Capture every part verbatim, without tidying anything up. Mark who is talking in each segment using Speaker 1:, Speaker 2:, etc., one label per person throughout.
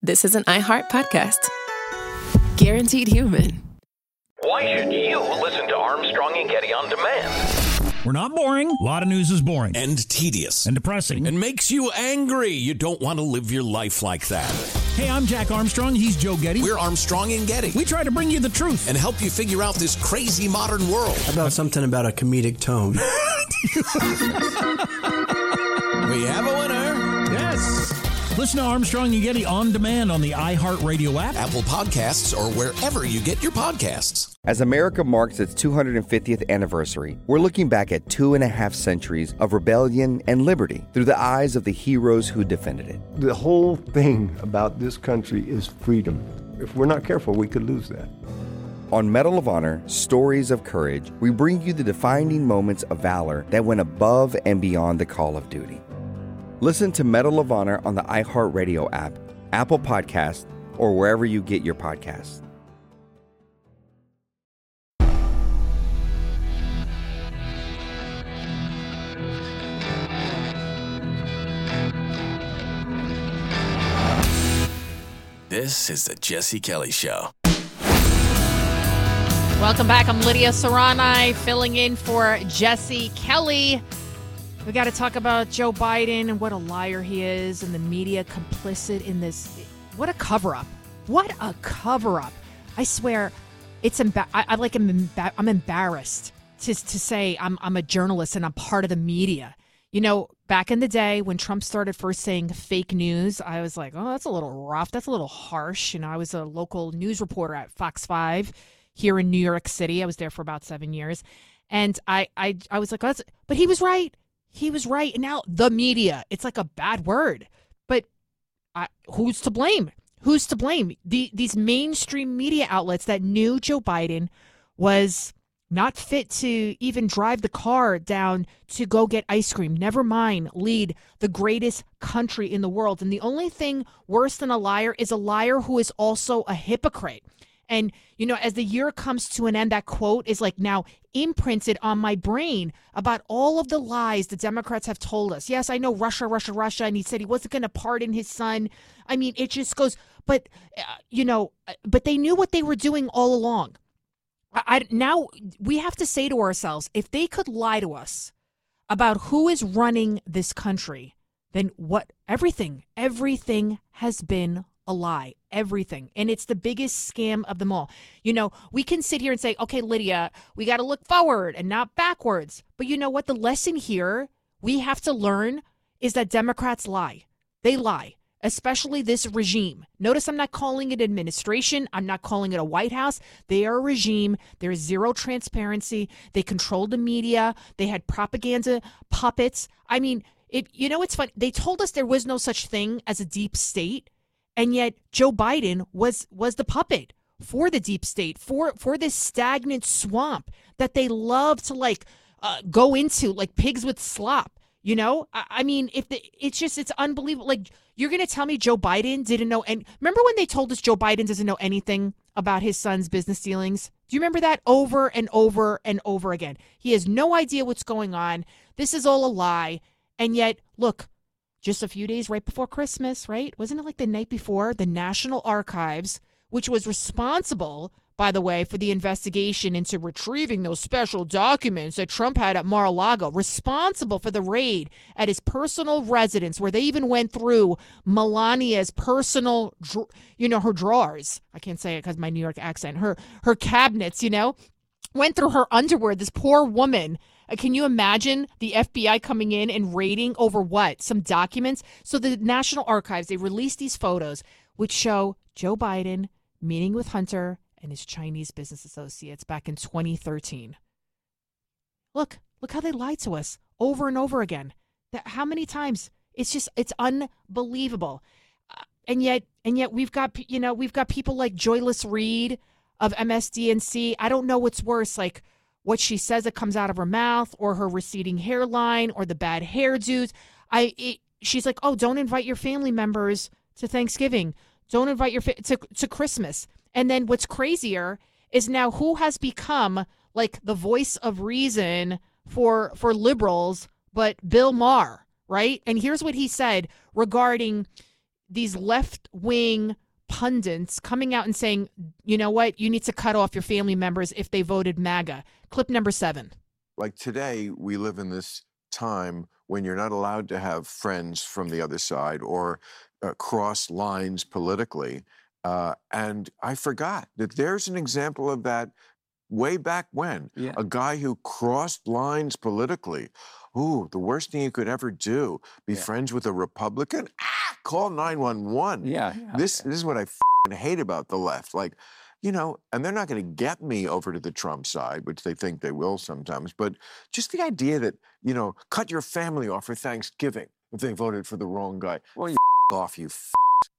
Speaker 1: this is an iHeart podcast. Guaranteed human.
Speaker 2: Why should you listen to Armstrong and Getty on demand?
Speaker 3: We're not boring. A lot of news is boring.
Speaker 4: And tedious.
Speaker 3: And depressing.
Speaker 4: And makes you angry. You don't want to live your life like that.
Speaker 3: Hey, I'm Jack Armstrong. He's Joe Getty.
Speaker 4: We're Armstrong and Getty.
Speaker 3: We try to bring you the truth.
Speaker 4: And help you figure out this crazy modern world.
Speaker 5: How about something about a comedic tone?
Speaker 4: We have a winner.
Speaker 3: Yes. Listen to Armstrong and Getty on demand on the iHeartRadio app,
Speaker 4: Apple Podcasts, or wherever you get your podcasts.
Speaker 6: As America marks its two hundred fiftieth anniversary, we're looking back at two and a half centuries of rebellion and liberty through the eyes of the heroes who defended it.
Speaker 7: The whole thing about this country is freedom. If we're not careful, we could lose that.
Speaker 6: On Medal of Honor, Stories of Courage, we bring you the defining moments of valor that went above and beyond the call of duty. Listen to Medal of Honor on the iHeartRadio app, Apple Podcasts, or wherever you get your podcasts.
Speaker 4: This is the Jesse Kelly Show.
Speaker 8: Welcome back. I'm Lydia Serrani, filling in for Jesse Kelly. We got to talk about Joe Biden and what a liar he is, and the media complicit in this. What a cover-up. What a cover-up. I swear, it's emba- I, I like I'm, emba- I'm embarrassed to, to say I'm, I'm a journalist and I'm part of the media. You know, back in the day when Trump started first saying fake news, I was like, oh, that's a little rough. That's a little harsh. You know, I was a local news reporter at Fox five here in New York City. I was there for about seven years. And I, I, I was like, oh, that's, but he was right. He was right. And now the media, it's like a bad word. But I, who's to blame? Who's to blame? The, these mainstream media outlets that knew Joe Biden was not fit to even drive the car down to go get ice cream. Never mind lead the greatest country in the world. And the only thing worse than a liar is a liar who is also a hypocrite. And, you know, as the year comes to an end, that quote is like now imprinted on my brain about all of the lies the Democrats have told us. Yes, I know Russia, Russia, Russia. And he said he wasn't going to pardon his son. I mean, it just goes, but, uh, you know, but they knew what they were doing all along. I, I now we have to say to ourselves, if they could lie to us about who is running this country, then what everything, everything has been a lie. Everything. And it's the biggest scam of them all. You know, we can sit here and say, okay, Lydia, we got to look forward and not backwards. But you know what? The lesson here we have to learn is that Democrats lie. They lie, especially this regime. Notice I'm not calling it administration. I'm not calling it a White House. They are a regime. There's zero transparency. They control the media. They had propaganda puppets. I mean, it, you know, it's funny. They told us there was no such thing as a deep state. And yet Joe Biden was was the puppet for the deep state, for for this stagnant swamp that they love to like uh, go into like pigs with slop. You know, I, I mean, if the, it's just it's unbelievable. Like, you're going to tell me Joe Biden didn't know. And remember when they told us Joe Biden doesn't know anything about his son's business dealings? Do you remember that over and over and over again? He has no idea what's going on. This is all a lie. And yet, look. Just a few days right before Christmas, right? Wasn't it like the night before? The National Archives, which was responsible, by the way, for the investigation into retrieving those special documents that Trump had at Mar-a-Lago, responsible for the raid at his personal residence, where they even went through Melania's personal, you know, her drawers. I can't say it because of my New York accent. Her, her cabinets, you know, went through her underwear. This poor woman. Can you imagine the F B I coming in and raiding over what? Some documents? So the National Archives, they released these photos which show Joe Biden meeting with Hunter and his Chinese business associates back in twenty thirteen. Look, look how they lied to us over and over again. That, how many times? It's just, it's unbelievable. Uh, and yet, and yet we've got, you know, we've got people like Joyless Reed of M S D N C. I don't know what's worse, like, what she says that comes out of her mouth, or her receding hairline, or the bad hairdos. I, it, she's like, oh, don't invite your family members to Thanksgiving. Don't invite your fa- to to Christmas. And then what's crazier is now who has become like the voice of reason for for liberals, but Bill Maher, right? And here's what he said regarding these left-wing pundits coming out and saying, you know what, you need to cut off your family members if they voted MAGA. Clip number seven.
Speaker 9: Like today, we live in this time when you're not allowed to have friends from the other side or uh, cross lines politically. Uh, and I forgot that there's an example of that way back when.
Speaker 10: Yeah.
Speaker 9: A guy who crossed lines politically. Ooh, the worst thing you could ever do, be
Speaker 10: Yeah.
Speaker 9: friends with a Republican? Ah, call nine one one.
Speaker 10: Yeah. yeah.
Speaker 9: This, this is what I f***ing hate about the left. Like, you know, and they're not going to get me over to the Trump side, which they think they will sometimes. But just the idea that, you know, cut your family off for Thanksgiving if they voted for the wrong guy.
Speaker 10: Well, you
Speaker 9: F- off, you f-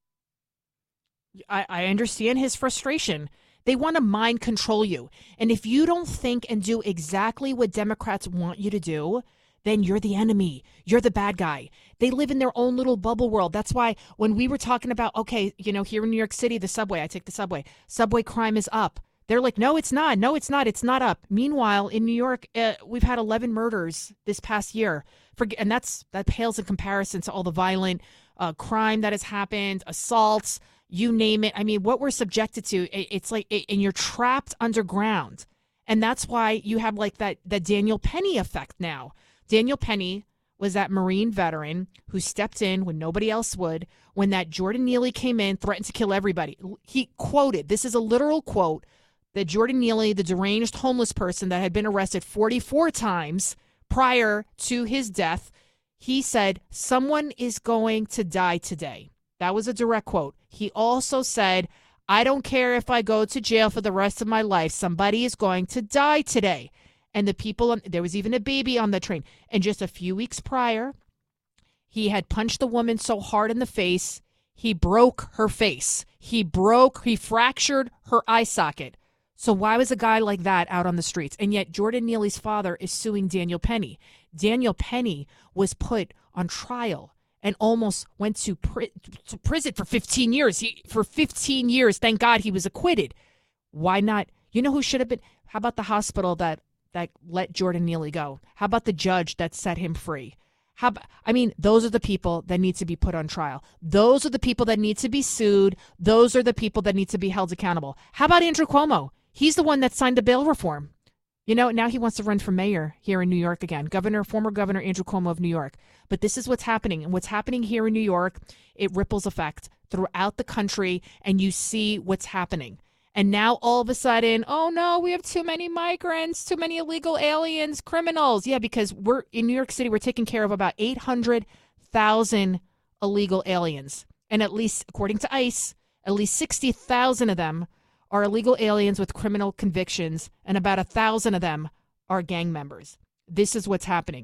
Speaker 8: I, I understand his frustration. They want to mind control you. And if you don't think and do exactly what Democrats want you to do, then you're the enemy. You're the bad guy. They live in their own little bubble world. That's why when we were talking about, okay, you know, here in New York City, the subway, I take the subway, subway crime is up. They're like, no, it's not. No, it's not. It's not up. Meanwhile, in New York, uh, we've had eleven murders this past year. For, and that's that pales in comparison to all the violent uh, crime that has happened, assaults, you name it. I mean, what we're subjected to, it, it's like, it, and you're trapped underground. And that's why you have like that, that Daniel Penny effect now. Daniel Penny was that Marine veteran who stepped in when nobody else would, when that Jordan Neely came in, threatened to kill everybody. He quoted, this is a literal quote, that Jordan Neely, the deranged homeless person that had been arrested forty-four times prior to his death, he said, someone is going to die today. That was a direct quote. He also said, I don't care if I go to jail for the rest of my life. Somebody is going to die today. And the people, on, there was even a baby on the train. And just a few weeks prior, he had punched the woman so hard in the face, he broke her face. He broke, he fractured her eye socket. So why was a guy like that out on the streets? And yet Jordan Neely's father is suing Daniel Penny. Daniel Penny was put on trial and almost went to, pri- to prison for fifteen years. He, for fifteen years, thank God he was acquitted. Why not? You know who should have been? How about the hospital that that let Jordan Neely go? How about the judge that set him free? How about, I mean, those are the people that need to be put on trial. Those are the people that need to be sued. Those are the people that need to be held accountable. How about Andrew Cuomo? He's the one that signed the bail reform. You know, now he wants to run for mayor here in New York again. Governor, former Governor Andrew Cuomo of New York. But this is what's happening. And what's happening here in New York, it ripples effect throughout the country, and you see what's happening. And now all of a sudden, oh no, we have too many migrants, too many illegal aliens, criminals. Yeah, because we're in New York City, we're taking care of about eight hundred thousand illegal aliens. And at least, according to ICE, at least sixty thousand of them are illegal aliens with criminal convictions, and about a thousand of them are gang members. This is what's happening.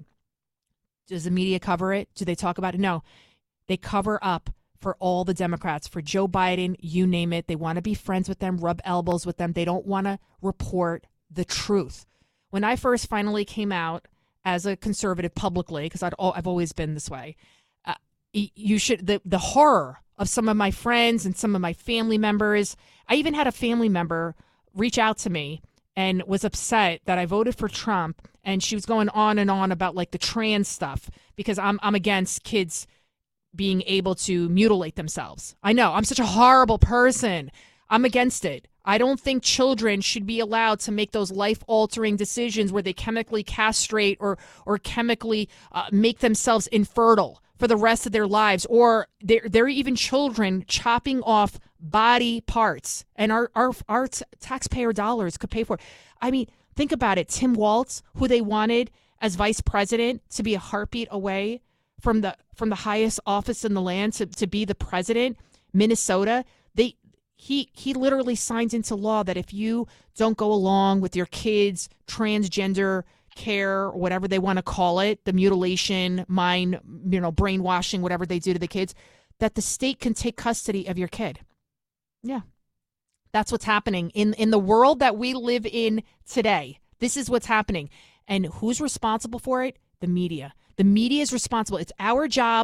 Speaker 8: Does the media cover it? Do they talk about it? No. They cover up for all the Democrats, for Joe Biden, you name it. They want to be friends with them, rub elbows with them. They don't want to report the truth. When I first finally came out as a conservative publicly, because I'd I've always been this way, uh, you should the the horror of some of my friends and some of my family members. I even had a family member reach out to me and was upset that I voted for Trump, and she was going on and on about like the trans stuff, because I'm I'm against kids being able to mutilate themselves. I know, I'm such a horrible person. I'm against it. I don't think children should be allowed to make those life-altering decisions where they chemically castrate or or chemically uh, make themselves infertile for the rest of their lives, or they're, they're even children chopping off body parts, and our, our, our t- taxpayer dollars could pay for it. I mean, think about it. Tim Walz, who they wanted as vice president to be a heartbeat away from the from the highest office in the land to, to be the president, Minnesota, they he he literally signs into law that if you don't go along with your kids' transgender care, or whatever they want to call it, the mutilation, mind, you know, brainwashing, whatever they do to the kids, that the state can take custody of your kid. Yeah. That's what's happening in, in the world that we live in today. This is what's happening. And who's responsible for it? The media. The media is responsible. It's our job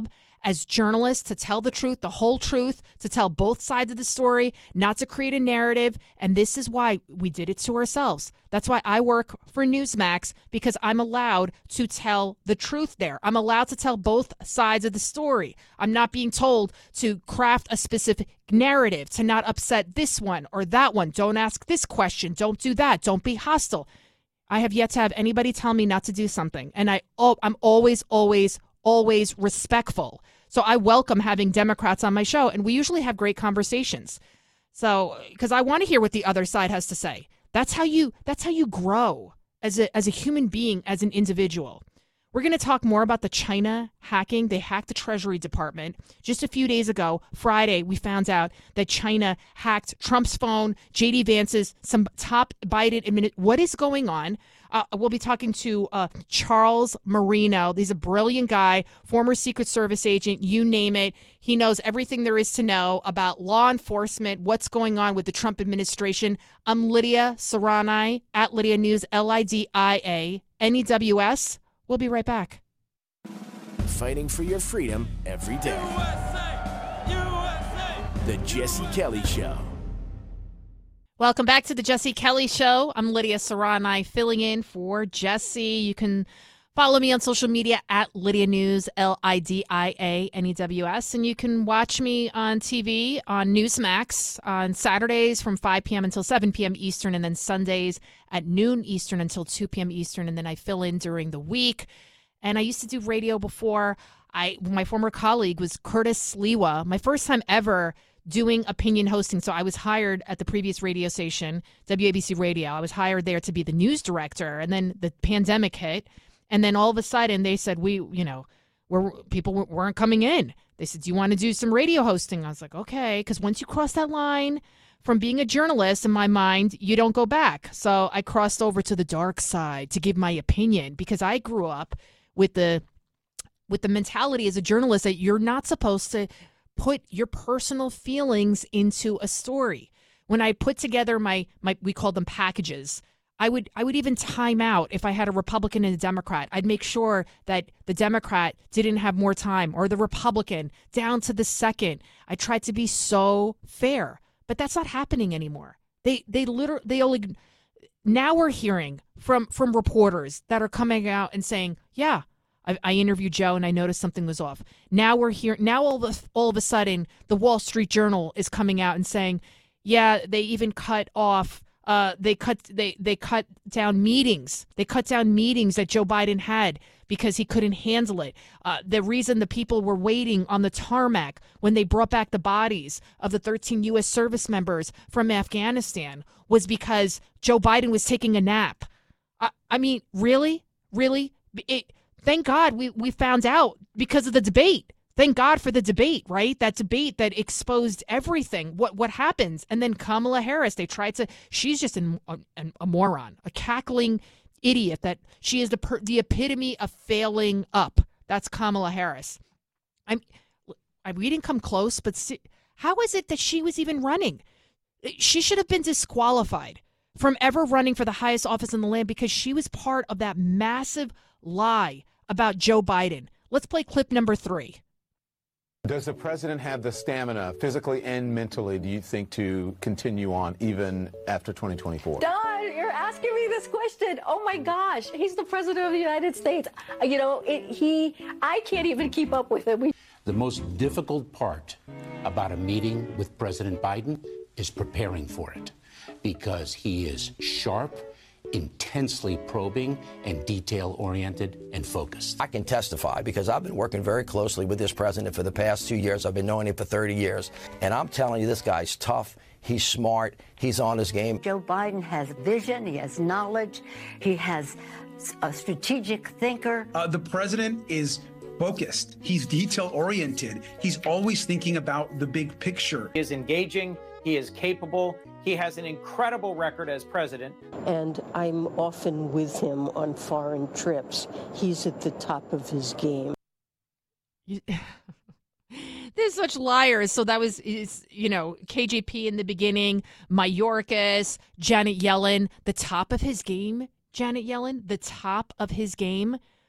Speaker 8: as journalists to tell the truth, the whole truth, to tell both sides of the story, not to create a narrative. And this is why we did it to ourselves. That's why I work for Newsmax, because I'm allowed to tell the truth there. I'm allowed to tell both sides of the story. I'm not being told to craft a specific narrative to not upset this one or that one. Don't ask this question. Don't do that. Don't be hostile. I have yet to have anybody tell me not to do something. And I, oh, I'm always, always, always respectful. So I welcome having Democrats on my show, and we usually have great conversations. So, because I want to hear what the other side has to say. That's how you, that's how you grow as a, as a human being, as an individual. We're going to talk more about the China hacking. They hacked the Treasury Department. Just a few days ago, Friday, we found out that China hacked Trump's phone, J D Vance's, some top Biden admin. What is going on? Uh, we'll be talking to uh, Charles Marino. He's a brilliant guy, former Secret Service agent, you name it. He knows everything there is to know about law enforcement, what's going on with the Trump administration. I'm Lydia Serrani, at Lydia News, L I D I A N E W S. We'll be right back.
Speaker 10: Fighting for your freedom every day. U S A! U S A! The Jesse Kelly Show.
Speaker 8: Welcome back to the Jesse Kelly Show. I'm Lydia Serrani, filling in for Jesse. You can follow me on social media at Lydia News, L I D I A N E W S. And you can watch me on T V on Newsmax on Saturdays from five p.m. until seven p.m. Eastern, and then Sundays at noon Eastern until two p.m. Eastern. And then I fill in during the week. And I used to do radio before. I my former colleague was Curtis Sliwa. My first time ever doing opinion hosting. So I was hired at the previous radio station, W A B C Radio. I was hired there to be the news director. And then the pandemic hit. And then all of a sudden they said, we, you know, we're, people weren't coming in. They said, do you want to do some radio hosting? I was like, okay. Because once you cross that line from being a journalist, in my mind, you don't go back. So I crossed over to the dark side to give my opinion, because I grew up with the with the mentality as a journalist that you're not supposed to put your personal feelings into a story. When I put together my, my we called them packages, I would I would even time out if I had a Republican and a Democrat. I'd make sure that the Democrat didn't have more time, or the Republican down to the second. I tried to be so fair, but that's not happening anymore. They they literally they only now we're hearing from from reporters that are coming out and saying, yeah, I, I interviewed Joe and I noticed something was off. Now we're here. Now all of, all of a sudden, the Wall Street Journal is coming out and saying, yeah, they even cut off. Uh, they cut they they cut down meetings. They cut down meetings that Joe Biden had because he couldn't handle it. Uh, the reason the people were waiting on the tarmac when they brought back the bodies of the thirteen U S service members from Afghanistan was because Joe Biden was taking a nap. I, I mean, really, really. It, thank God we we found out because of the debate. Thank God for the debate, right? That debate that exposed everything, what what happens. And then Kamala Harris, they tried to, she's just an, a, a moron, a cackling idiot that she is the per, the epitome of failing up. That's Kamala Harris. I'm, I, we didn't come close, but see, how is it that she was even running? She should have been disqualified from ever running for the highest office in the land because she was part of that massive lie about Joe Biden. Let's play clip number three.
Speaker 11: Does the president have the stamina, physically and mentally, do you think, to continue on even after twenty twenty-four?
Speaker 12: Don, you're asking me this question. Oh, my gosh. He's the president of the United States. You know, it, he, I can't even keep up with him. We-
Speaker 13: the most difficult part about a meeting with President Biden is preparing for it, because he is sharp, intensely probing, and detail-oriented and focused.
Speaker 14: I can testify because I've been working very closely with this president for the past two years. I've been knowing him for thirty years. And I'm telling you, this guy's tough. He's smart. He's on his game.
Speaker 15: Joe Biden has vision. He has knowledge. He has a strategic thinker.
Speaker 16: Uh, the president is focused. He's detail-oriented. He's always thinking about the big picture.
Speaker 17: He is engaging. He is capable. He has an incredible record as president.
Speaker 18: And I'm often with him on foreign trips. He's at the top of his game.
Speaker 8: They're such liars. So that was, you know, K J P in the beginning, Mayorkas, Janet Yellen, the top of his game, Janet Yellen, the top of his game.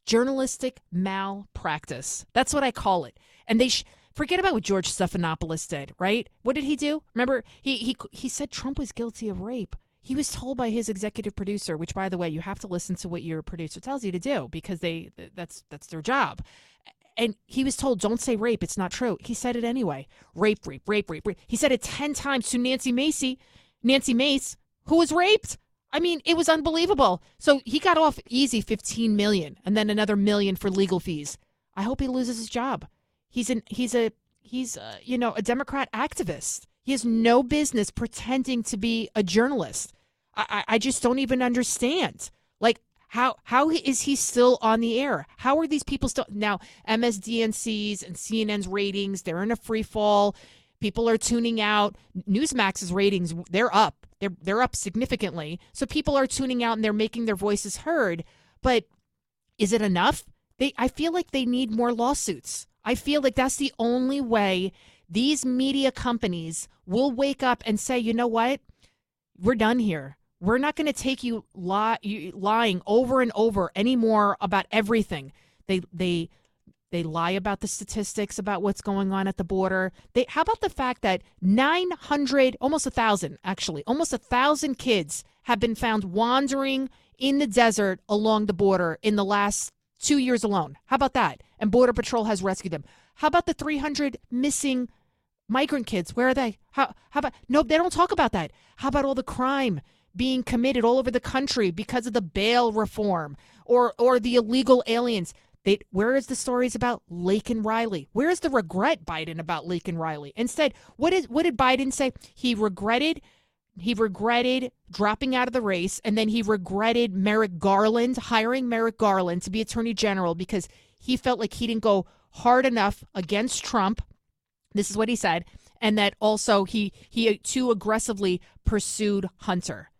Speaker 8: journalistic malpractice. That's what I call it. And they sh- forget about what George Stephanopoulos did, right? What did he do? Remember, he he he said Trump was guilty of rape. He was told by his executive producer, which, by the way, you have to listen to what your producer tells you to do because they that's that's their job. And he was told, don't say rape. It's not true. He said it anyway. Rape, rape, rape, rape, rape. He said it ten times to Nancy Macy, Nancy Mace, who was raped. I mean, it was unbelievable. So he got off easy fifteen million dollars and then another million for legal fees. I hope he loses his job. He's an he's a he's a, you know, a Democrat activist. He has no business pretending to be a journalist. I, I, I just don't even understand. Like, how how is he still on the air? How are these people still now? M S D N C's and C N N's ratings, they're in a free fall. People are tuning out. Newsmax's ratings, they're up. They're they're up significantly. So people are tuning out and they're making their voices heard. But is it enough? They I feel like they need more lawsuits. I feel like that's the only way these media companies will wake up and say, you know what? We're done here. We're not going to take you, lie, you lying over and over anymore about everything. They they they lie about the statistics about what's going on at the border. They how about the fact that nine hundred, almost a thousand actually, almost a thousand kids have been found wandering in the desert along the border in the last two years alone. How about that? And Border Patrol has rescued them. How about the three hundred missing migrant kids? Where are they? How how about no? They don't talk about that. How about all the crime being committed all over the country because of the bail reform or or the illegal aliens? They, where is the stories about Laken Riley? Where is the regret, Biden, about Laken Riley? Instead, what is what did Biden say? He regretted he regretted dropping out of the race, and then he regretted Merrick Garland, hiring Merrick Garland to be Attorney General because he felt like he didn't go hard enough against Trump. This is what he said. And that also he he too aggressively pursued Hunter.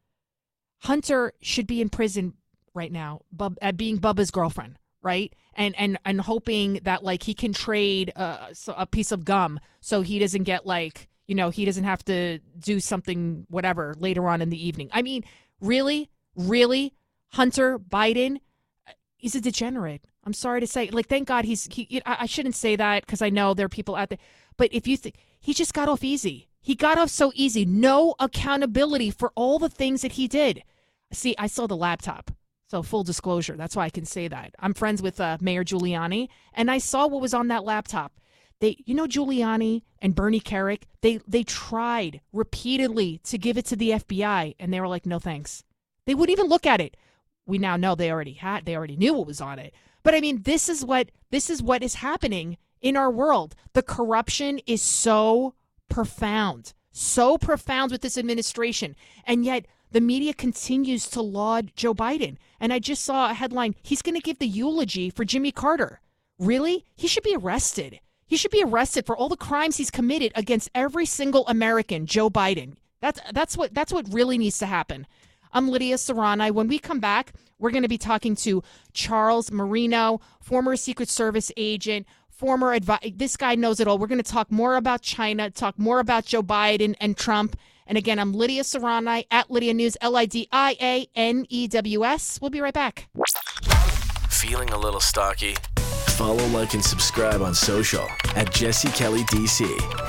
Speaker 8: Hunter should be in prison right now, Bub, uh, being Bubba's girlfriend, right? And and and hoping that like he can trade uh, a piece of gum so he doesn't get like, you know, he doesn't have to do something, whatever, later on in the evening. I mean, really, really, Hunter Biden, he's a degenerate. I'm sorry to say, like, thank God he's, he, I shouldn't say that because I know there are people out there, but if you think, he just got off easy. He got off so easy. No accountability for all the things that he did. See, I saw the laptop. So full disclosure, that's why I can say that. I'm friends with uh, Mayor Giuliani, and I saw what was on that laptop. They, you know, Giuliani and Bernie Kerik, they they tried repeatedly to give it to the F B I, and they were like, no thanks. They wouldn't even look at it. We now know they already had, they already knew what was on it. But I mean, this is what this is what is happening in our world. The corruption is so profound, so profound with this administration, and yet the media continues to laud Joe Biden. And I just saw a headline, he's going to give the eulogy for Jimmy Carter. Really? He should be arrested. He should be arrested for all the crimes he's committed against every single American, Joe Biden. That's that's what that's what really needs to happen. I'm Lydia Serrani. When we come back, we're going to be talking to Charles Marino, former Secret Service agent, former advi- this guy knows it all. We're going to talk more about China, talk more about Joe Biden and Trump. And again, I'm Lydia Serrani at Lydia News, L I D I A N E W S. We'll be right back.
Speaker 10: Feeling a little stocky? Follow, like, and subscribe on social at Jesse Kelly D C.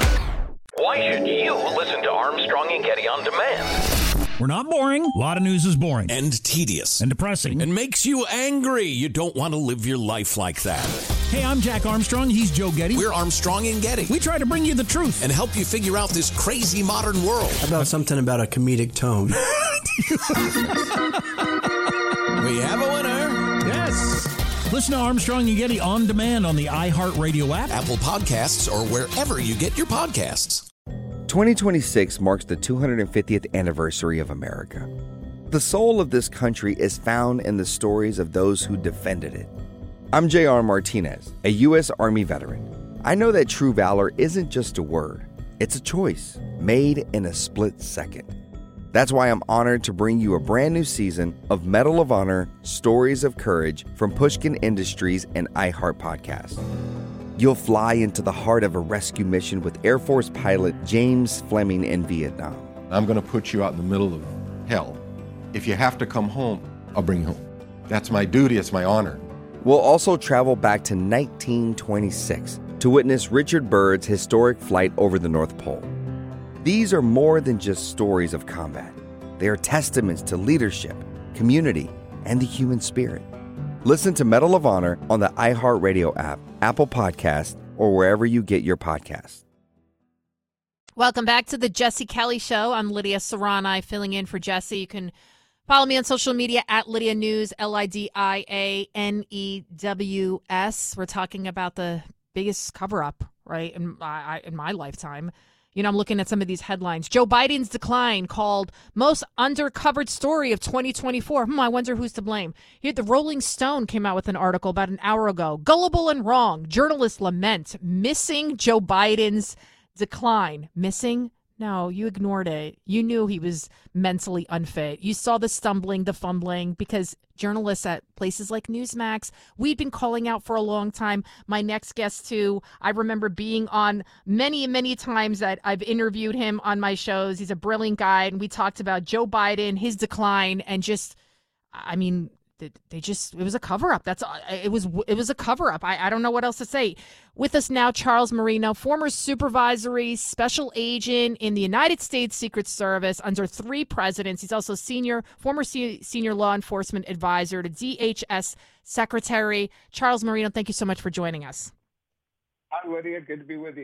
Speaker 2: Why should you listen to Armstrong and Getty on demand?
Speaker 3: We're not boring. A lot of news is boring.
Speaker 4: And tedious.
Speaker 3: And depressing.
Speaker 4: And makes you angry. You don't want to live your life like that.
Speaker 3: Hey, I'm Jack Armstrong. He's Joe Getty.
Speaker 4: We're Armstrong and Getty.
Speaker 3: We try to bring you the truth.
Speaker 4: And help you figure out this crazy modern world.
Speaker 5: How about something about a comedic tone?
Speaker 4: We have a winner.
Speaker 3: Yes. Listen to Armstrong and Getty on demand on the iHeartRadio app,
Speaker 4: Apple Podcasts, or wherever you get your podcasts.
Speaker 6: twenty twenty-six marks the two hundred fiftieth anniversary of America. The soul of this country is found in the stories of those who defended it. I'm J R Martinez, a U S Army veteran. I know that true valor isn't just a word. It's a choice made in a split second. That's why I'm honored to bring you a brand new season of Medal of Honor Stories of Courage from Pushkin Industries and iHeart Podcast. You'll fly into the heart of a rescue mission with Air Force pilot James Fleming in Vietnam.
Speaker 7: I'm going to put you out in the middle of hell. If you have to come home, I'll bring you home. That's my duty. It's my honor.
Speaker 6: We'll also travel back to nineteen twenty-six to witness Richard Byrd's historic flight over the North Pole. These are more than just stories of combat. They are testaments to leadership, community, and the human spirit. Listen to Medal of Honor on the iHeartRadio app, Apple Podcast, or wherever you get your podcasts.
Speaker 8: Welcome back to the Jesse Kelly Show. I'm Lydia Serrani, filling in for Jesse. You can follow me on social media at Lydia News, L I D I A N E W S. We're talking about the biggest cover-up, right, in my, in my lifetime. You know, I'm looking at some of these headlines. Joe Biden's decline called most undercovered story of twenty twenty-four. Hmm, I wonder who's to blame. Here, the Rolling Stone came out with an article about an hour ago. Gullible and wrong. Journalists lament missing Joe Biden's decline. Missing? No, you ignored it. You knew he was mentally unfit. You saw the stumbling, the fumbling, because journalists at places like Newsmax, we'd been calling out for a long time. My next guest, too, I remember being on many, many times that I've interviewed him on my shows. He's a brilliant guy, and we talked about Joe Biden, his decline, and just, I mean, they just, it was a cover-up. That's it was it was a cover-up. I, I don't know what else to say. With us now, Charles Marino, former supervisory special agent in the United States Secret Service under three presidents. He's also senior former se- senior law enforcement advisor to D H S Secretary. Charles Marino, thank you so much for joining us.
Speaker 19: Hi, Lydia. Good to be with you.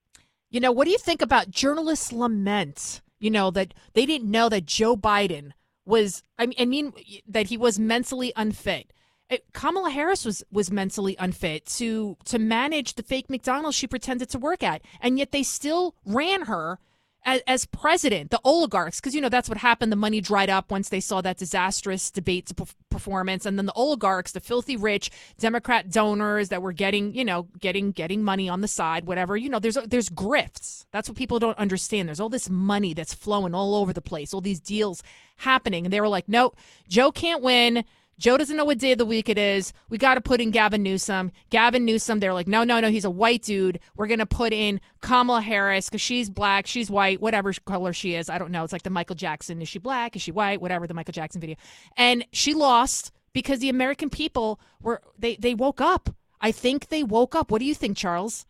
Speaker 8: You know, what do you think about journalists' lament, you know, that they didn't know that Joe Biden was, I mean, I mean that he was mentally unfit. It, Kamala Harris was was mentally unfit to to manage the fake McDonald's she pretended to work at, and yet they still ran her as, as president. The oligarchs, because you know that's what happened. The money dried up once they saw that disastrous debate to p- performance, and then the oligarchs, the filthy rich Democrat donors that were getting, you know, getting getting money on the side, whatever. You know, there's there's grifts. That's what people don't understand. There's all this money that's flowing all over the place. All these deals happening, and they were like, no, Joe can't win. Joe doesn't know what day of the week it is. We got to put in Gavin Newsom. Gavin Newsom, they're like, no, no, no, he's a white dude. We're going to put in Kamala Harris because she's black, she's white, whatever color she is. I don't know. It's like the Michael Jackson. Is she black? Is she white? Whatever, the Michael Jackson video. And she lost because the American people were, they, they woke up. I think they woke up. What do you think, Charles?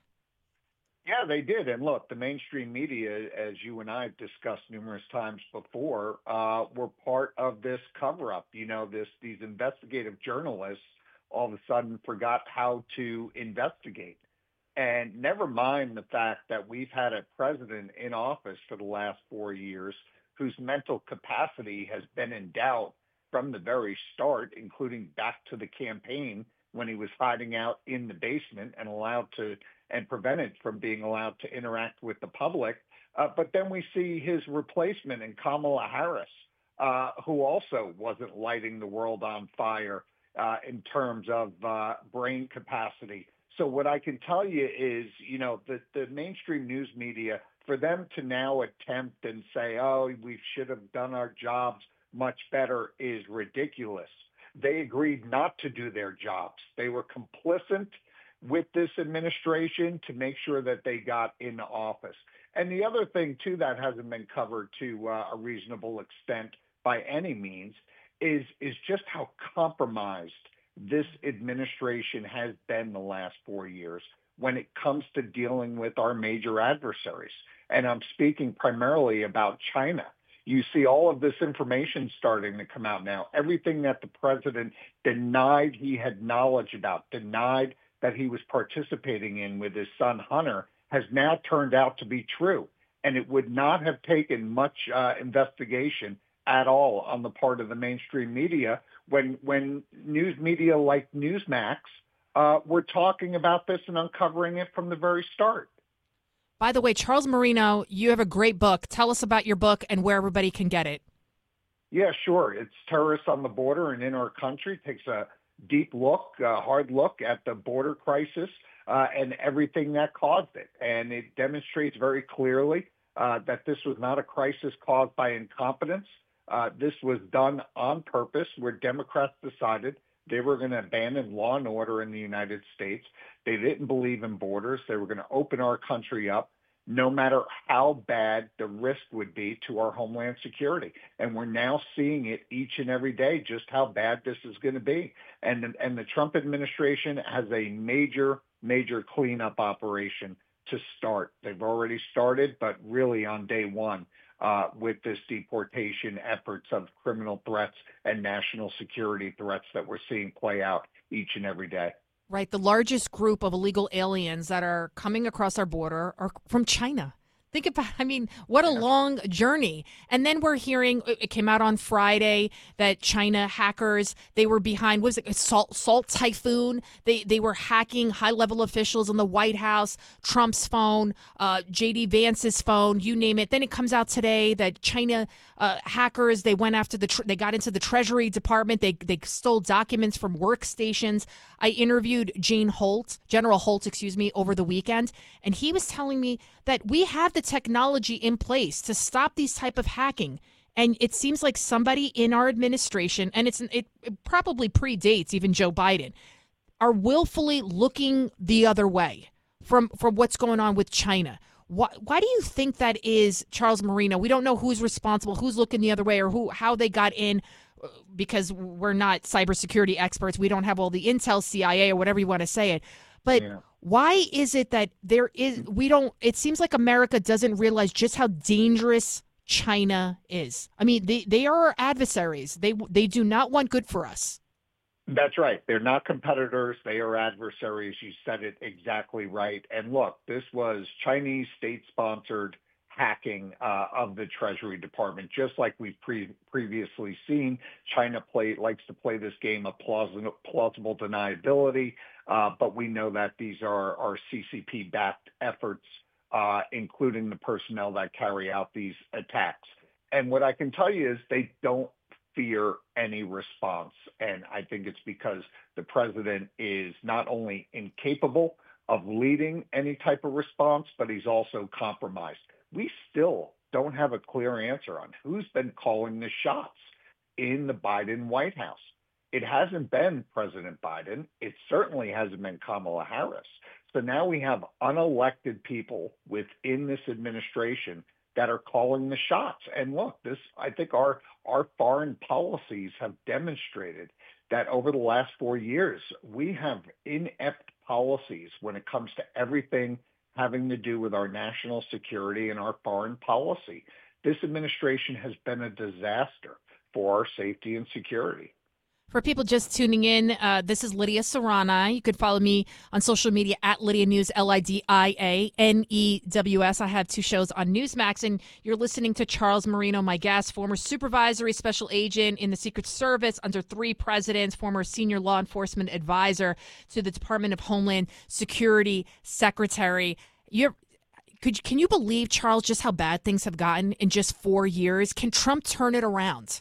Speaker 19: Yeah, they did. And look, the mainstream media, as you and I have discussed numerous times before, uh, were part of this cover-up. You know, this these investigative journalists all of a sudden forgot how to investigate. And never mind the fact that we've had a president in office for the last four years whose mental capacity has been in doubt from the very start, including back to the campaign when he was hiding out in the basement and allowed to and prevented from being allowed to interact with the public. Uh, but then we see his replacement in Kamala Harris, uh, who also wasn't lighting the world on fire uh, in terms of uh, brain capacity. So what I can tell you is, you know, the, the mainstream news media, for them to now attempt and say, oh, we should have done our jobs much better is ridiculous. They agreed not to do their jobs. They were complicit with this administration to make sure that they got in office. And the other thing, too, that hasn't been covered to uh, a reasonable extent by any means is, is just how compromised this administration has been the last four years when it comes to dealing with our major adversaries. And I'm speaking primarily about China. You see all of this information starting to come out now. Everything that the president denied he had knowledge about, denied that he was participating in with his son Hunter, has now turned out to be true. And it would not have taken much uh, investigation at all on the part of the mainstream media when when news media like Newsmax uh, were talking about this and uncovering it from the very start.
Speaker 8: By the way, Charles Marino, you have a great book. Tell us about your book and where everybody can get it.
Speaker 19: Yeah, sure. It's Terrorists on the Border and in Our Country. It takes a deep look, a hard look at the border crisis uh, and everything that caused it. And it demonstrates very clearly uh, that this was not a crisis caused by incompetence. Uh, this was done on purpose, where Democrats decided they were going to abandon law and order in the United States. They didn't believe in borders. They were going to open our country up. no matter how bad the risk would be to our homeland security. And we're now seeing it each and every day, just how bad this is going to be. And, and the Trump administration has a major, major cleanup operation to start. They've already started, but really on day one uh, with this deportation efforts of criminal threats and national security threats that we're seeing play out each and every day.
Speaker 8: Right. The largest group of illegal aliens that are coming across our border are from China. Think about, I mean, what a long journey. And then we're hearing, it came out on Friday that China hackers, they were behind, what was it, Salt, Salt Typhoon. They they were hacking high-level officials in the White House, Trump's phone, uh, J D Vance's phone, you name it. Then it comes out today that China uh, hackers, they went after the, tre- they got into the Treasury Department. They, they stole documents from workstations. I interviewed Gene Holt, General Holt, excuse me, over the weekend, and he was telling me that we have the technology in place to stop these type of hacking. And it seems like somebody in our administration, and it's it, it probably predates even Joe Biden, are willfully looking the other way from, from what's going on with China. Why, why do you think that is, Charles Marino? We don't know who's responsible, who's looking the other way, or who how they got in, because we're not cybersecurity experts. We don't have all the intel, C I A, or whatever you want to say it. But yeah. Why is it that there is, we don't, it seems like America doesn't realize just how dangerous China is. I mean, they, they are our adversaries. They, they do not want good for us.
Speaker 19: That's right. They're not competitors. They are adversaries. You said it exactly right. And look, this was Chinese state-sponsored hacking uh, of the Treasury Department, just like we've pre- previously seen. China play, likes to play this game of plausible, plausible deniability, uh, but we know that these are, are C C P-backed efforts, uh, including the personnel that carry out these attacks. And what I can tell you is they don't fear any response. And I think it's because the president is not only incapable of leading any type of response, but he's also compromised. We still don't have a clear answer on who's been calling the shots in the Biden White House. It hasn't been President Biden. It certainly hasn't been Kamala Harris. So now we have unelected people within this administration that are calling the shots. And look, this, I think our, our foreign policies have demonstrated that over the last four years, we have inept policies when it comes to everything having to do with our national security and our foreign policy. This administration has been a disaster for our safety and security.
Speaker 8: For people just tuning in, uh, this is Lydia Serrani. You could follow me on social media at Lydia News, L I D I A N E W S. I have two shows on Newsmax, and you're listening to Charles Marino, my guest, former supervisory special agent in the Secret Service under three presidents, former senior law enforcement advisor to the Department of Homeland Security Secretary. You're Could can you believe, Charles, just how bad things have gotten in just four years? Can Trump turn it around?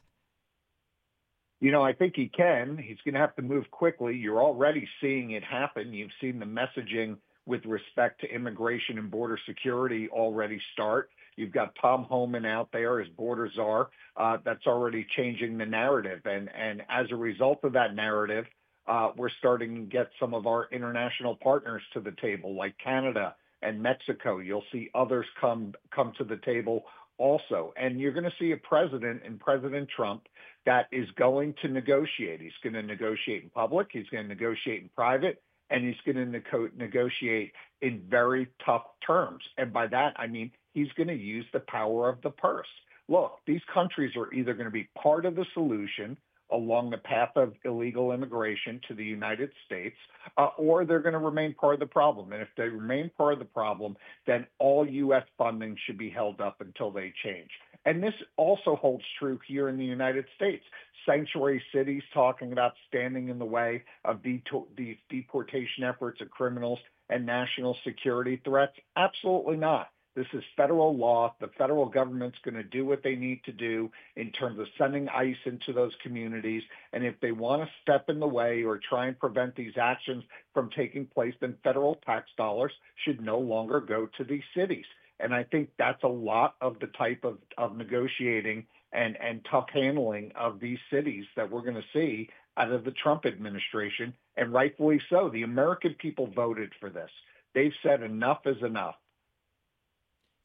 Speaker 19: You know, I think he can. He's going to have to move quickly. You're already seeing it happen. You've seen the messaging with respect to immigration and border security already start. You've got Tom Homan out there as border czar. Uh, that's already changing the narrative. And, and as a result of that narrative, uh, we're starting to get some of our international partners to the table, like Canada and Mexico. You'll see others come come to the table also. And you're going to see a president in President Trump that is going to negotiate. He's going to negotiate in public. He's going to negotiate in private. And he's going to nego- negotiate in very tough terms. And by that, I mean, he's going to use the power of the purse. Look, these countries are either going to be part of the solution along the path of illegal immigration to the United States, uh, or they're going to remain part of the problem. And if they remain part of the problem, then all U S funding should be held up until they change. And this also holds true here in the United States. Sanctuary cities talking about standing in the way of the deportation efforts of criminals and national security threats? Absolutely not. This is federal law. The federal government's going to do what they need to do in terms of sending ICE into those communities. And if they want to step in the way or try and prevent these actions from taking place, then federal tax dollars should no longer go to these cities. And I think that's a lot of the type of, of negotiating and, and tough handling of these cities that we're going to see out of the Trump administration, and rightfully so. The American people voted for this. They've said enough is enough.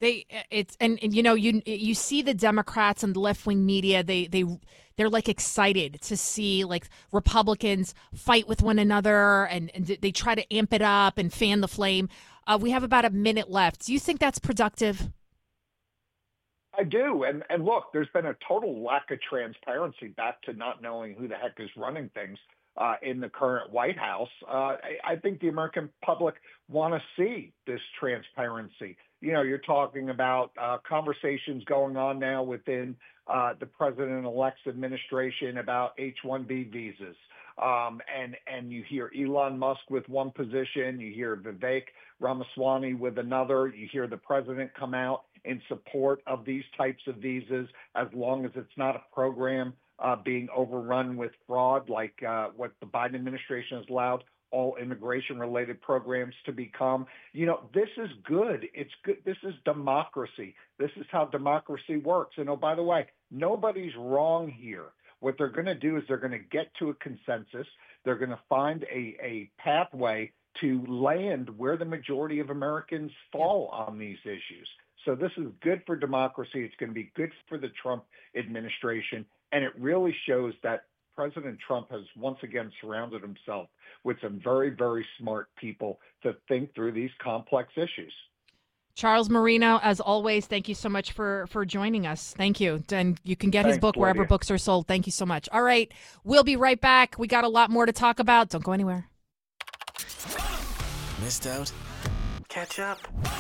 Speaker 8: They it's and, and you know you you see the Democrats and the left wing media they they they're like excited to see like Republicans fight with one another and, and they try to amp it up and fan the flame. Uh, we have about a minute left. Do you think that's productive?
Speaker 19: I do. And and look, there's been a total lack of transparency back to not knowing who the heck is running things uh, in the current White House. Uh, I, I think the American public want to see this transparency. You know, you're talking about uh, conversations going on now within uh, the president-elect's administration about H one B visas. Um, and, and you hear Elon Musk with one position, you hear Vivek Ramaswamy with another, you hear the president come out in support of these types of visas as long as it's not a program uh, being overrun with fraud like uh, what the Biden administration has allowed all immigration-related programs to become. You know, this is good. It's good. This is democracy. This is how democracy works. And oh, by the way, nobody's wrong here. What they're going to do is they're going to get to a consensus. They're going to find a, a pathway to land where the majority of Americans fall on these issues. So this is good for democracy. It's going to be good for the Trump administration. And it really shows that President Trump has once again surrounded himself with some very, very smart people to think through these complex issues.
Speaker 8: Charles Marino, as always, thank you so much for, for joining us. Thank you. And you can get
Speaker 19: Thanks,
Speaker 8: his book wherever
Speaker 19: Lydia.
Speaker 8: books are sold. Thank you so much. All right. We'll be right back. We got a lot more to talk about. Don't go anywhere.
Speaker 10: Missed out? Catch up.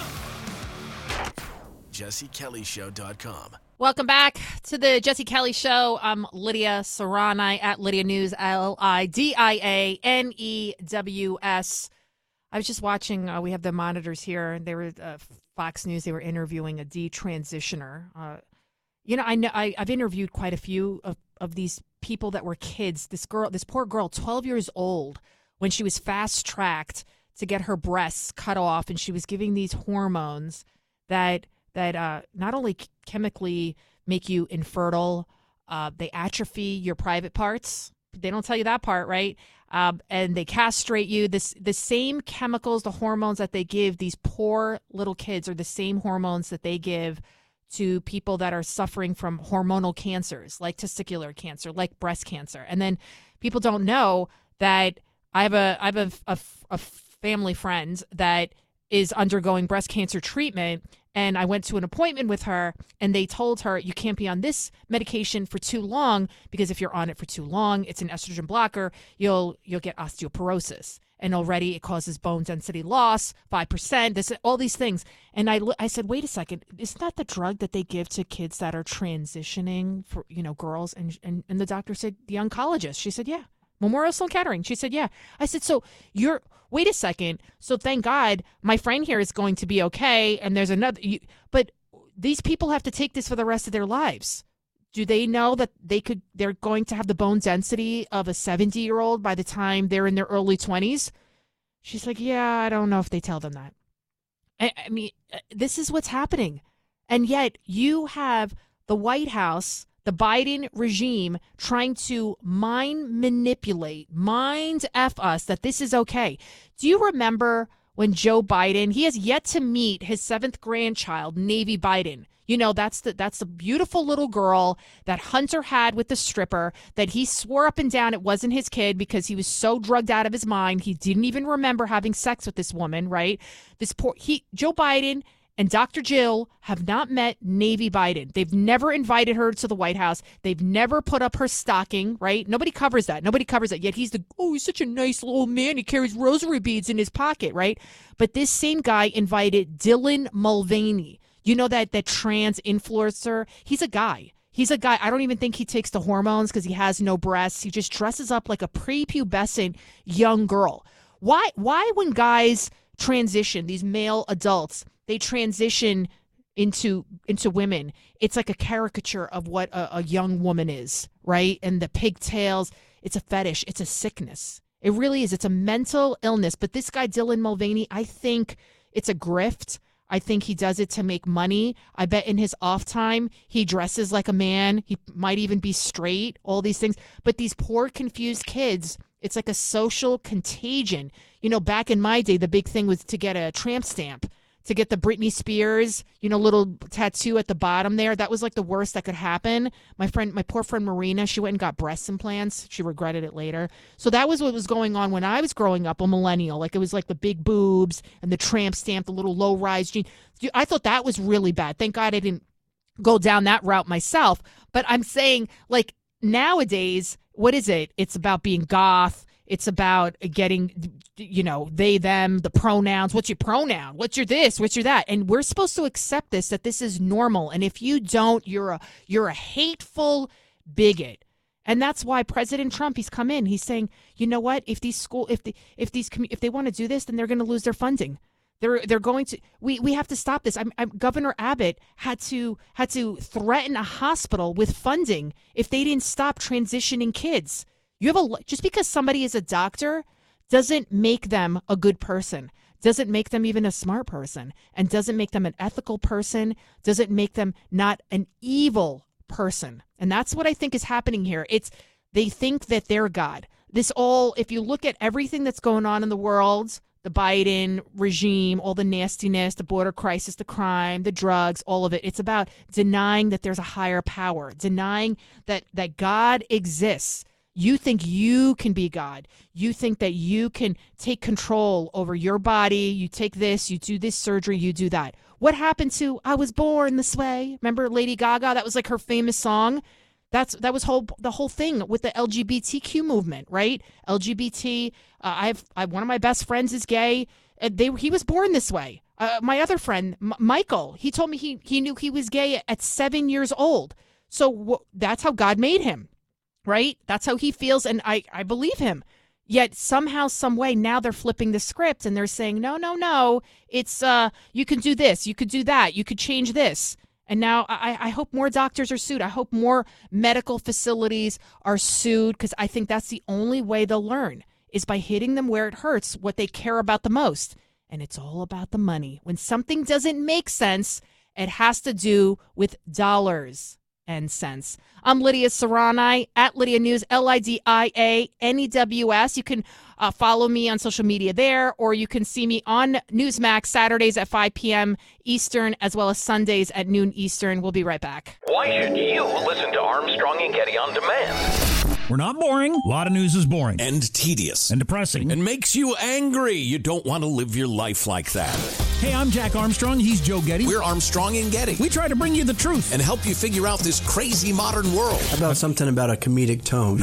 Speaker 10: Jesse Kelly Show dot com.
Speaker 8: Welcome back to the Jesse Kelly Show. I'm Lydia Serrani at Lydia News, L I D I A N E W S. I was just watching, uh, we have the monitors here, and they were, uh, Fox News, they were interviewing a detransitioner. Uh, you know, I know, I, I've interviewed quite a few of, of these people that were kids. This girl, this poor girl, twelve years old, when she was fast-tracked to get her breasts cut off, and she was giving these hormones that that uh, not only chemically make you infertile, uh, they atrophy your private parts. They don't tell you that part, right? Um, and they castrate you. This the same chemicals, the hormones that they give these poor little kids are the same hormones that they give to people that are suffering from hormonal cancers, like testicular cancer, like breast cancer. And then people don't know that I have a I have a, a, a family friend that is undergoing breast cancer treatment. And I went to an appointment with her, and they told her, you can't be on this medication for too long, because if you're on it for too long, it's an estrogen blocker, you'll you'll get osteoporosis. And already it causes bone density loss, five percent, this, all these things. And I, I said, wait a second, isn't that the drug that they give to kids that are transitioning, for, you know, girls? And, and, and the doctor said, the oncologist. She said, yeah. Memorial Sloan Kettering. She said, yeah. I said, so you're, wait a second. So thank God my friend here is going to be okay. And there's another, you, but these people have to take this for the rest of their lives. Do they know that they could, they're going to have the bone density of a seventy year old by the time they're in their early twenties? She's like, yeah, I don't know if they tell them that. I, I mean, this is what's happening. And yet you have the White House, the Biden regime, trying to mind manipulate, mind F us that this is okay. Do you remember when Joe Biden, he has yet to meet his seventh grandchild, Navy Biden. You know, that's the that's the beautiful little girl that Hunter had with the stripper that he swore up and down it wasn't his kid because he was so drugged out of his mind. He didn't even remember having sex with this woman, right? This poor, he, Joe Biden and Doctor Jill have not met Navy Biden. They've never invited her to the White House. They've never put up her stocking, right? Nobody covers that. Nobody covers that. Yet he's the, oh, he's such a nice little man. He carries rosary beads in his pocket, right? But this same guy invited Dylan Mulvaney. You know, that that trans influencer? He's a guy. He's a guy. I don't even think he takes the hormones because he has no breasts. He just dresses up like a prepubescent young girl. Why, why when guys transition, these male adults, they transition into into women, it's like a caricature of what a, a young woman is, right? And the pigtails, it's a fetish. It's a sickness. It really is. It's a mental illness. But this guy, Dylan Mulvaney, I think it's a grift. I think he does it to make money. I bet in his off time, he dresses like a man. He might even be straight, all these things. But these poor, confused kids, it's like a social contagion. You know, back in my day, the big thing was to get a tramp stamp to get the Britney Spears, you know, little tattoo at the bottom there. That was like the worst that could happen. My friend, my poor friend Marina, she went and got breast implants. She regretted it later. So that was what was going on when I was growing up, a millennial. Like it was like the big boobs and the tramp stamp, the little low rise jean. I thought that was really bad. Thank God I didn't go down that route myself. But I'm saying, like, nowadays, what is it? It's about being goth. It's about getting, you know, they, them, the pronouns. What's your pronoun? What's your this? What's your that? And we're supposed to accept this, that this is normal. And if you don't, you're a you're a hateful bigot. And that's why President Trump, he's come in. He's saying, you know what? If these school, if the, if these, if they want to do this, then they're going to lose their funding. They're they're going to. We, we have to stop this. I'm, I'm, Governor Abbott had to had to threaten a hospital with funding if they didn't stop transitioning kids. You have a just because somebody is a doctor doesn't make them a good person, doesn't make them even a smart person, and doesn't make them an ethical person, doesn't make them not an evil person. And that's what I think is happening here. It's they think that they're God. This all, if you look at everything that's going on in the world, the Biden regime, all the nastiness, the border crisis, the crime, the drugs, all of it, it's about denying that there's a higher power, denying that that God exists. You think you can be God. You think that you can take control over your body. You take this, you do this surgery, you do that. What happened to I Was Born This Way? Remember Lady Gaga? That was like her famous song. That's that was whole the whole thing with the L G B T Q movement, right? L G B T. Uh, I've I, one of my best friends is gay. Uh, they he was born this way. Uh, my other friend M- Michael, he told me he he knew he was gay at seven years old. So w- that's how God made him. Right? That's how he feels, and I, I believe him. Yet somehow, some way, now they're flipping the script, and they're saying, no, no, no, it's, uh, you can do this, you could do that, you could change this. And now I, I hope more doctors are sued. I hope more medical facilities are sued, because I think that's the only way they'll learn, is by hitting them where it hurts, what they care about the most. And it's all about the money. When something doesn't make sense, it has to do with dollars and cents. I'm Lydia Serrani at Lydia News, L I D I A N E W S. You can uh, follow me on social media there, or you can see me on Newsmax Saturdays at five p.m. Eastern, as well as Sundays at noon Eastern. We'll be right back.
Speaker 2: Why should you listen to Armstrong and Getty on demand?
Speaker 3: We're not boring. A lot of news is boring.
Speaker 4: And tedious.
Speaker 3: And depressing.
Speaker 4: And makes you angry. You don't want to live your life like that.
Speaker 3: Hey, I'm Jack Armstrong. He's Joe Getty.
Speaker 4: We're Armstrong and Getty.
Speaker 3: We try to bring you the truth.
Speaker 4: And help you figure out this crazy modern world.
Speaker 5: How about something about a comedic tone?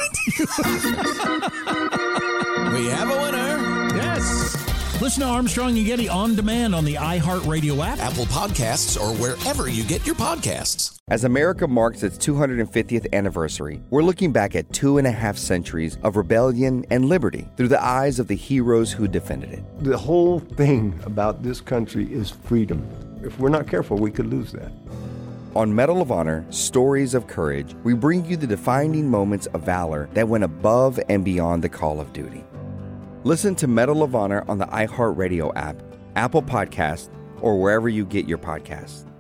Speaker 4: We have a winner.
Speaker 3: Yes. Listen to Armstrong and Getty on demand on the iHeartRadio app,
Speaker 4: Apple Podcasts, or wherever you get your podcasts.
Speaker 6: As America marks its two hundred fiftieth anniversary, we're looking back at two and a half centuries of rebellion and liberty through the eyes of the heroes who defended it.
Speaker 7: The whole thing about this country is freedom. If we're not careful, we could lose that.
Speaker 6: On Medal of Honor, Stories of Courage, we bring you the defining moments of valor that went above and beyond the call of duty. Listen to Medal of Honor on the iHeartRadio app, Apple Podcasts, or wherever you get your podcasts.